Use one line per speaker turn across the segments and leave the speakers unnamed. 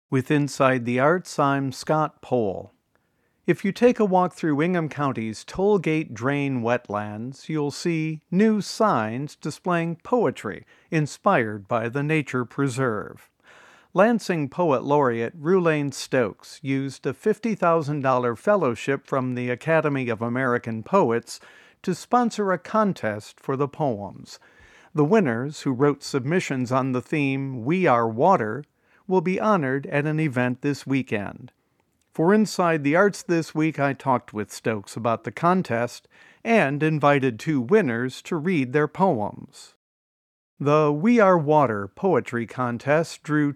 With Inside the Arts, I'm Scott Pohl. If you take a walk through Ingham County's Tollgate Drain wetlands, you'll see new signs displaying poetry inspired by the nature preserve. Lansing Poet Laureate Rulaine Stokes used a $50,000 fellowship from the Academy of American Poets to sponsor a contest for the poems. The winners, who wrote submissions on the theme "We Are Water," will be honored at an event this weekend. For Inside the Arts this week, I talked with Stokes about the contest and invited two winners to read their poems. The We Are Water poetry contest drew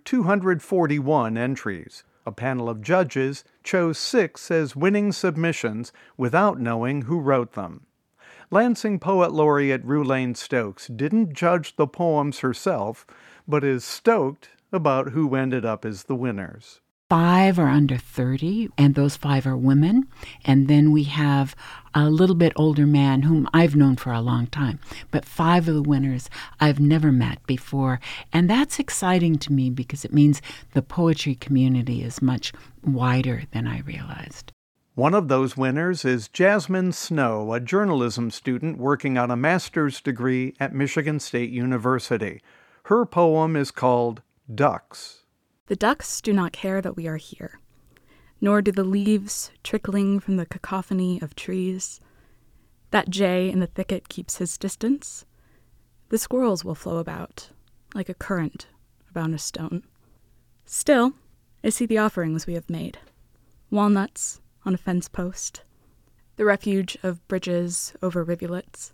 241 entries. A panel of judges chose 6 as winning submissions without knowing who wrote them. Lansing Poet Laureate Rulaine Stokes didn't judge the poems herself, but is stoked about who ended up as the winners.
5 are under 30, and those 5 are women. And then we have a little bit older man whom I've known for a long time. But 5 of the winners I've never met before. And that's exciting to me because it means the poetry community is much wider than I realized.
One of those winners is Jasmine Snow, a journalism student working on a master's degree at Michigan State University. Her poem is called Ducks.
The ducks do not care that we are here, nor do the leaves trickling from the cacophony of trees. That jay in the thicket keeps his distance. The squirrels will flow about, like a current about a stone. Still, I see the offerings we have made. Walnuts on a fence post, the refuge of bridges over rivulets,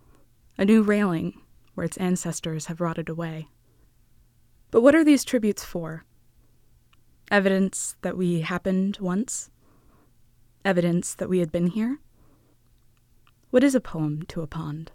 a new railing where its ancestors have rotted away. But what are these tributes for? Evidence that we happened once? Evidence that we had been here? What is a poem to a pond?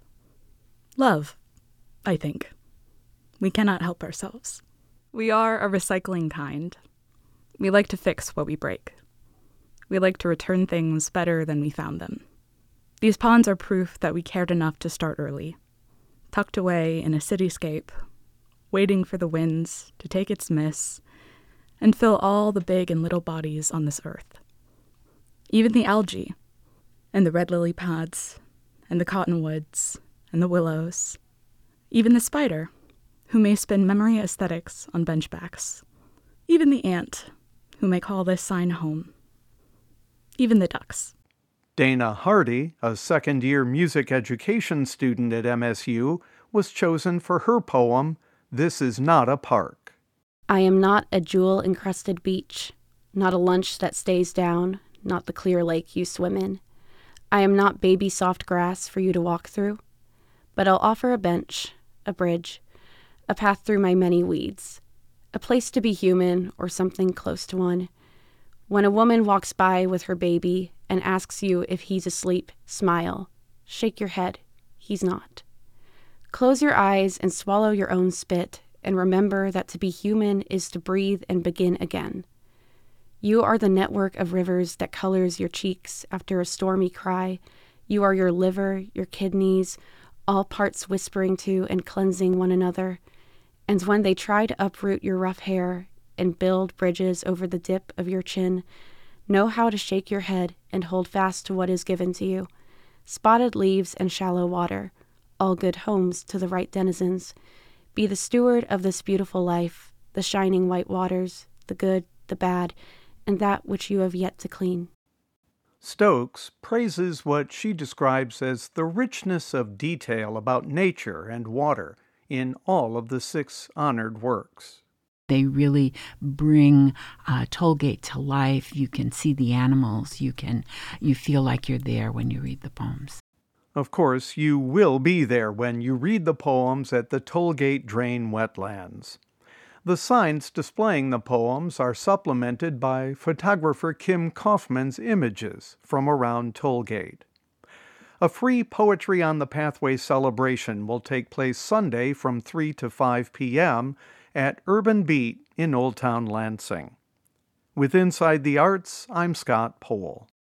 Love, I think. We cannot help ourselves. We are a recycling kind. We like to fix what we break. We like to return things better than we found them. These ponds are proof that we cared enough to start early, tucked away in a cityscape, waiting for the winds to take its miss and fill all the big and little bodies on this earth. Even the algae, and the red lily pods, and the cottonwoods, and the willows. Even the spider, who may spin memory aesthetics on benchbacks. Even the ant, who may call this sign home. Even the ducks.
Dana Hardy, a second-year music education student at MSU, was chosen for her poem, This Is Not a Park.
I am not a jewel-encrusted beach, not a lunch that stays down, not the clear lake you swim in. I am not baby soft grass for you to walk through, but I'll offer a bench, a bridge, a path through my many weeds, a place to be human or something close to one. When a woman walks by with her baby and asks you if he's asleep, smile. Shake your head. He's not. Close your eyes and swallow your own spit, and remember that to be human is to breathe and begin again. You are the network of rivers that colors your cheeks after a stormy cry. You are your liver, your kidneys, all parts whispering to and cleansing one another. And when they try to uproot your rough hair and build bridges over the dip of your chin, know how to shake your head and hold fast to what is given to you. Spotted leaves and shallow water, all good homes to the right denizens. Be the steward of this beautiful life, the shining white waters, the good, the bad, and that which you have yet to clean.
Stokes praises what she describes as the richness of detail about nature and water in all of the 6 honored works.
They really bring Tollgate to life. You can see the animals. You feel like you're there when you read the poems.
Of course, you will be there when you read the poems at the Tollgate Drain wetlands. The signs displaying the poems are supplemented by photographer Kim Kaufman's images from around Tollgate. A free Poetry on the Pathway celebration will take place Sunday from 3 to 5 p.m. at Urban Beat in Old Town Lansing. With Inside the Arts, I'm Scott Pohl.